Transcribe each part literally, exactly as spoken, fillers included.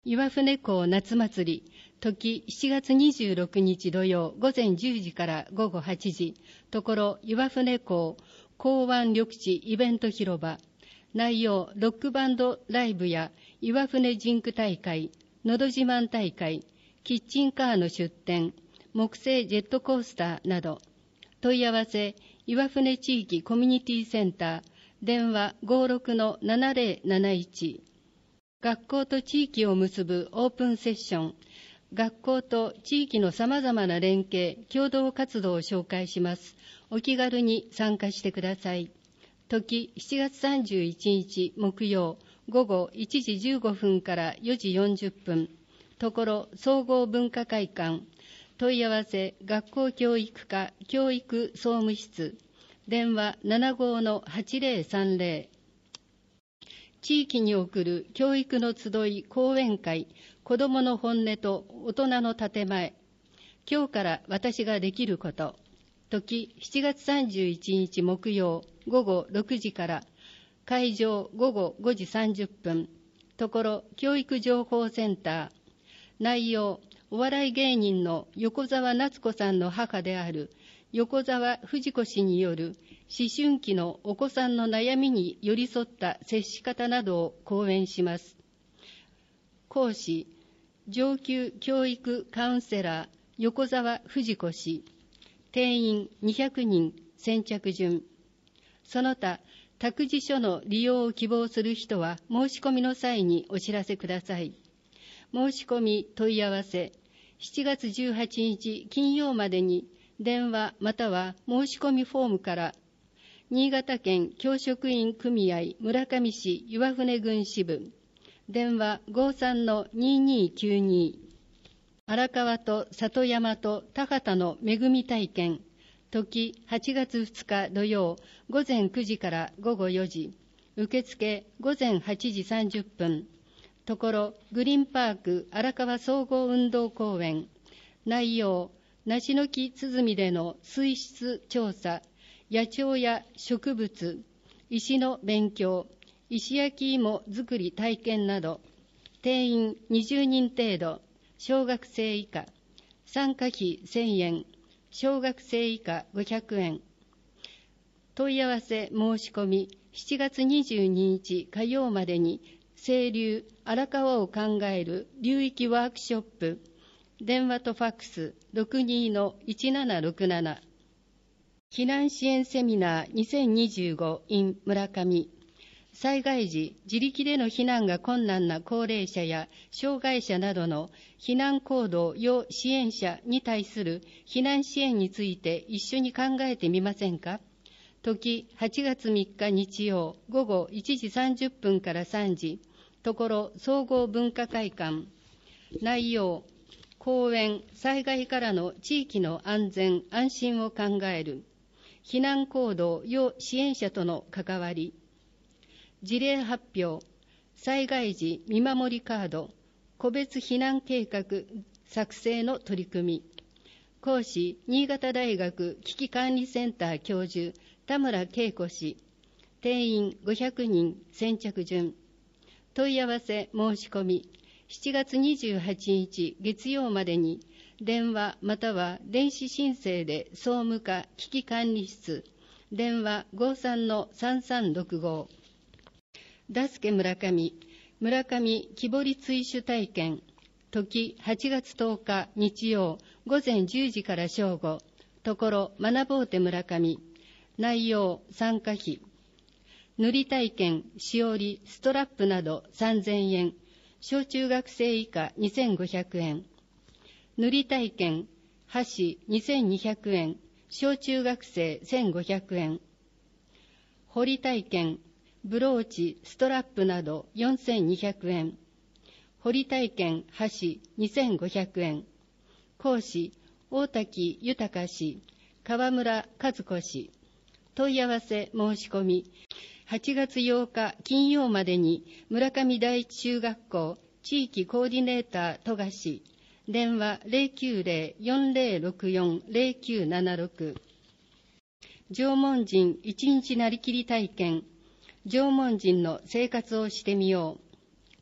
岩船港夏祭り、時しちがつにじゅうろくにち土曜午前じゅうじから午後はちじ、ところ岩船港港湾緑地イベント広場。内容、ロックバンドライブや岩船ジンク大会、のど自慢大会、キッチンカーの出店、木製ジェットコースターなど。問い合わせ、岩船地域コミュニティセンター、電話 ごろくのななぜろなないち。学校と地域を結ぶオープンセッション。学校と地域のさまざまな連携、共同活動を紹介します。お気軽に参加してください。時しちがつさんじゅういちにち木曜午後いちじじゅうごふんからよじよんじゅっぷん。ところ総合文化会館。問い合わせ、学校教育課教育総務室。電話 ななごのはちぜろさんぜろ。地域における教育の集い講演会、子どもの本音と大人の建前。今日から私ができること。時しちがつさんじゅういちにち木曜午後ろくじから、会場午後ごじさんじゅっぷん。ところ教育情報センター。内容、お笑い芸人の横澤夏子さんの母である横澤藤子氏による思春期のお子さんの悩みに寄り添った接し方などを講演します。講師、上級教育カウンセラー横澤藤子氏。定員にひゃくにん、先着順。その他、託児所の利用を希望する人は申し込みの際にお知らせください。申し込み問い合わせ、しちがつじゅうはちにち金曜までに電話または申し込みフォームから、新潟県教職員組合村上市岩船郡支部、電話 ごさんのににきゅうに。荒川と里山と田畑の恵み体験。時はちがつふつか土曜午前くじから午後よじ。受付午前はちじさんじゅっぷん。ところグリーンパーク荒川総合運動公園。内容、梨の木鼓での水質調査、野鳥や植物、石の勉強、石焼き芋作り体験など。定員にじゅうにん程度。小学生以下。参加費せんえん。小学生以下ごひゃくえん。問い合わせ申し込み、しちがつにじゅうににち火曜までに、清流荒川を考える流域ワークショップ。電話とファックス ろくにのいちななろくなな。避難支援セミナーにせんにじゅうご in 村上。災害時、自力での避難が困難な高齢者や障害者などの避難行動要支援者に対する避難支援について一緒に考えてみませんか。時はちがつみっか日曜午後いちじさんじゅっぷんからさんじ。ところ総合文化会館。内容、講演、災害からの地域の安全安心を考える避難行動要支援者との関わり。事例発表、災害時見守りカード、個別避難計画作成の取り組み。講師、新潟大学危機管理センター教授、田村恵子氏。定員ごひゃくにん、先着順。問い合わせ申し込み、しちがつにじゅうはちにち月曜までに、電話または電子申請で総務課危機管理室、電話 ごさんのさんさんろくご。ダスケ村上、村上木彫り追種体験。時はちがつとおか日曜午前じゅうじから正午。ところ学ぼうて村上。内容、参加費。塗り体験、しおり、ストラップなどさんぜんえん。小中学生以下にせんごひゃくえん。塗り体験、箸にせんにひゃくえん。小中学生せんごひゃくえん。彫り体験、ブローチ、ストラップなどよんせんにひゃくえん。彫り体験、箸にせんごひゃくえん。講師、大滝豊氏、川村和子氏。問い合わせ申し込み、はちがつようか金曜までに村上第一中学校地域コーディネーター富樫。電話 ゼロきゅうゼロ よんゼロろくよん ゼロきゅうななろく。縄文人一日なりきり体験。縄文人の生活をしてみよう。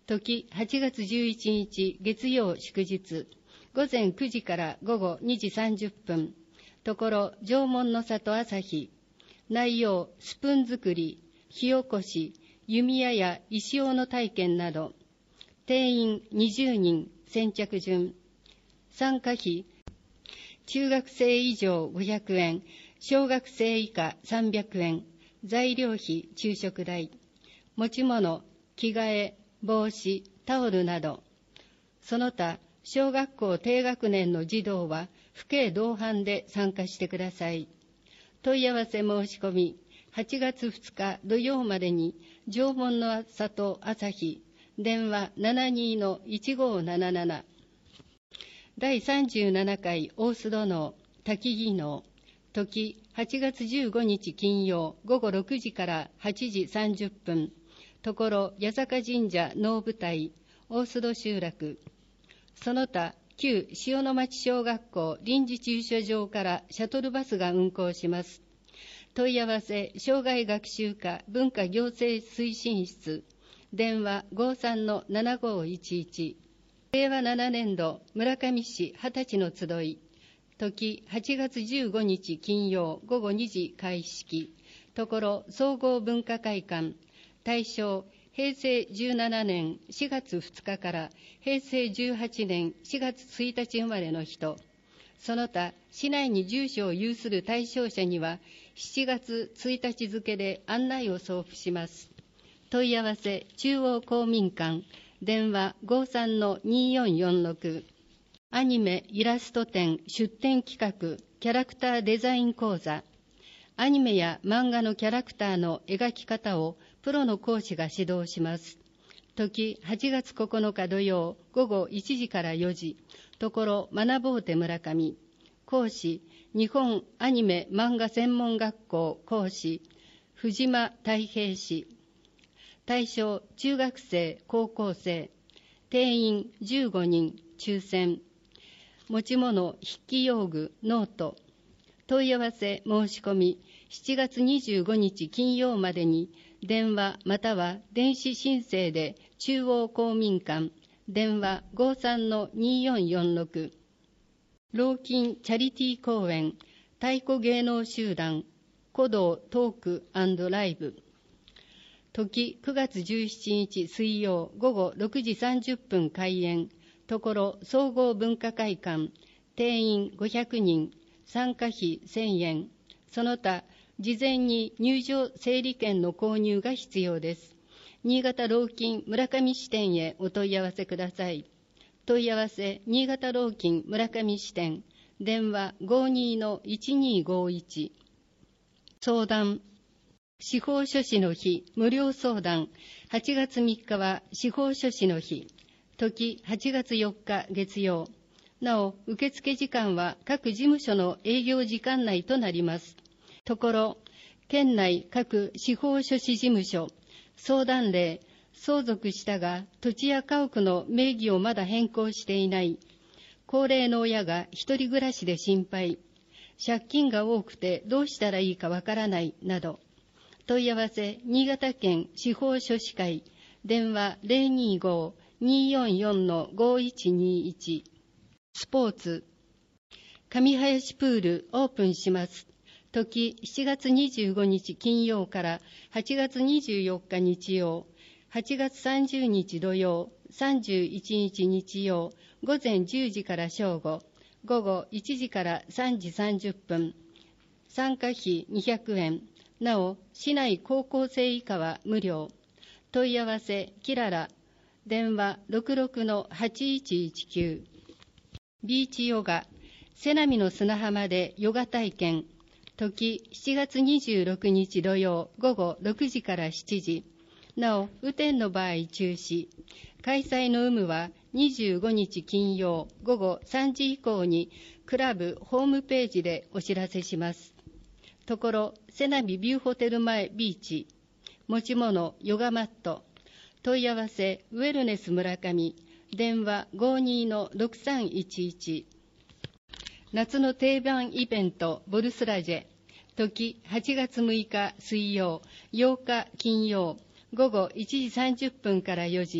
時はちがつじゅういちにち月曜祝日、午前くじから午後にじさんじゅっぷん、ところ縄文の里朝日、内容スプーン作り、火起こし、弓矢や石斧の体験など、定員にじゅうにん、先着順、参加費、中学生以上ごひゃくえん、小学生以下さんびゃくえん、材料費、昼食代、持ち物、着替え、帽子、タオルなど、その他、小学校低学年の児童は、父兄同伴で参加してください。問い合わせ申し込み、はちがつふつか土曜までに、縄文の里朝日、電話 ななにーのいちごーなななな。だいさんじゅうななかい大須戸能滝技能、時はちがつじゅうごにち金曜午後ろくじからはちじさんじゅっぷん、ところ八坂神社能舞台大須戸集落、その他旧塩の町小学校臨時駐車場からシャトルバスが運行します。問い合わせ障害学習課文化行政推進室、電話 ごーさんのななごーいちいち。れいわななねんど村上市はたちの集い、時はちがつじゅうごにち金曜午後にじ開式、ところ総合文化会館、対象へいせいじゅうななねんしがつふつかからへいせいじゅうはちねんしがつついたち生まれの人、その他市内に住所を有する対象者にはしちがつついたち付で案内を送付します。問い合わせ中央公民館、電話 ごーさんのにーよんよんろく。アニメイラスト展出展企画キャラクターデザイン講座、アニメや漫画のキャラクターの描き方をプロの講師が指導します。時はちがつここのか土曜午後いちじからよじ、ところ学ぼうて村上、講師日本アニメ漫画専門学校講師藤間太平氏、対象中学生高校生、定員じゅうごにん、抽選、持ち物筆記用具ノート、問い合わせ申し込みしちがつにじゅうごにち金曜までに電話または電子申請で中央公民館、電話 ごーさんのにーよんよんろく。老金チャリティー公演太鼓芸能集団鼓動トーク&ライブ、時くがつじゅうしちにち水曜午後ろくじさんじゅっぷん開演、ところ総合文化会館、定員ごひゃくにん、参加費せんえん、その他事前に入場整理券の購入が必要です。新潟老金村上支店へお問い合わせください。問い合わせ新潟老金村上支店、電話 ごーにーのいちにーごーいち。相談司法書士の日無料相談、はちがつみっかは司法書士の日、時はちがつよっか月曜、なお受付時間は各事務所の営業時間内となります。ところ県内各司法書士事務所相談例、相続したが土地や家屋の名義をまだ変更していない、高齢の親が一人暮らしで心配、借金が多くてどうしたらいいかわからないなど、問い合わせ新潟県司法書士会、電話 ゼロにーごーにーよんよんのごいちにーいち。スポーツ上林プールオープンします。時しちがつにじゅうごにち金曜からはちがつにじゅうよっか日曜、はちがつさんじゅうにち土曜、さんじゅういちにち日曜、午前じゅうじから正午、午後いちじからさんじさんじゅっぷん、参加費にひゃくえん、なお市内高校生以下は無料。問い合わせキララ、電話 ろくろくのはちいちいちきゅう。ビーチヨガ瀬波の砂浜でヨガ体験、時しちがつにじゅうろくにち土曜午後ろくじからしちじ、なお雨天の場合中止。開催の有無はにじゅうごにち金曜午後さんじ以降にクラブホームページでお知らせします。ところ瀬波ビューホテル前ビーチ、持ち物ヨガマット、問い合わせウェルネス村上、電話 ごーにーのろくさんいちいち。夏の定番イベントボルスラジェ、時はちがつむいか水曜、ようか金曜、午後いちじさんじゅっぷんからよじ、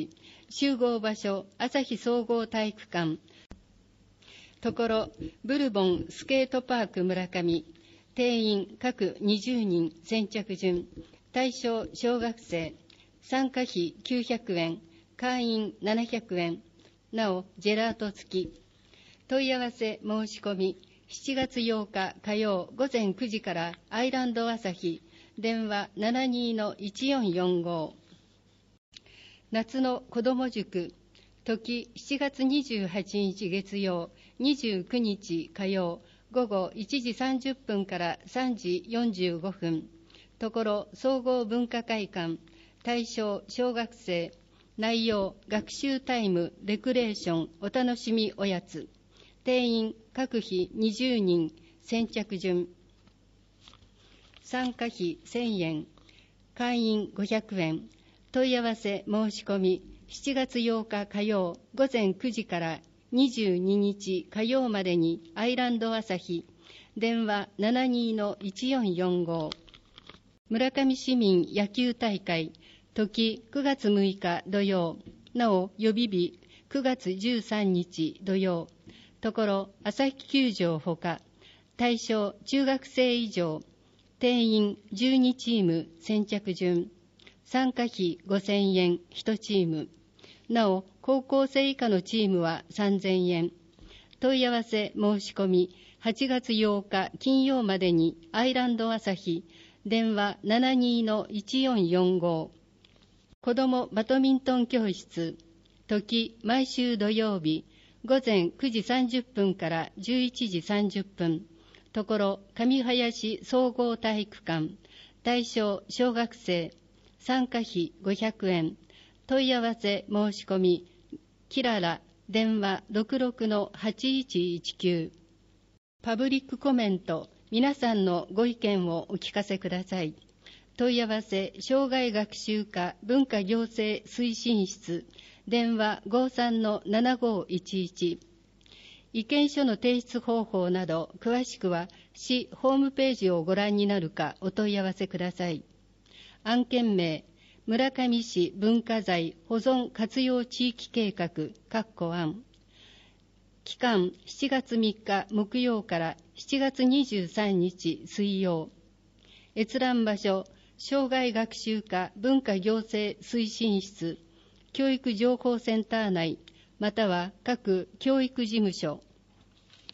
集合場所、朝日総合体育館。ところ、ブルボンスケートパーク村上。定員各にじゅうにん先着順。対象小学生。参加費きゅうひゃくえん。会員ななひゃくえん。なお、ジェラート付き。問い合わせ申し込み。しちがつようか火曜午前くじからアイランド朝日。電話 ななにーのいちよんよんご。夏の子ども塾。時しちがつにじゅうはちにち月曜、にじゅうくにち火曜、午後いちじさんじゅっぷんからさんじよんじゅうごふん。ところ総合文化会館。対象小学生。内容学習タイム、レクレーション、お楽しみおやつ。定員各費にじゅうにん先着順。参加費せんえん。会員ごひゃくえん。問い合わせ申し込み。しちがつようか火曜午前くじからにじゅうににち火曜までにアイランド朝日。電話 ななにーのいちよんよんご。村上市民野球大会。時くがつむいか土曜。なお予備日くがつじゅうさんにち土曜。ところ朝日球場ほか。対象中学生以上。定員じゅうにチーム先着順。参加費ごせんえんいちチーム。なお高校生以下のチームはさんぜんえん。問い合わせ申し込みはちがつようか金曜までにアイランド朝日。電話 ななにーのいちよんよんご。子どもバドミントン教室。時毎週土曜日午前くじさんじゅっぷんからじゅういちじさんじゅっぷん。ところ上林総合体育館。対象小学生。参加費ごひゃくえん。問い合わせ申し込みキララ。電話 ろくろくのはちいちいちきゅう。パブリックコメント。皆さんのご意見をお聞かせください。問い合わせ障害学習課文化行政推進室。電話 ごさんのななごいちいち。意見書の提出方法など詳しくは市ホームページをご覧になるかお問い合わせください。案件名村上市文化財保存活用地域計画括弧案。期間しちがつみっか木曜からしちがつにじゅうさんにち水曜。閲覧場所障害学習課文化行政推進室教育情報センター内または各教育事務所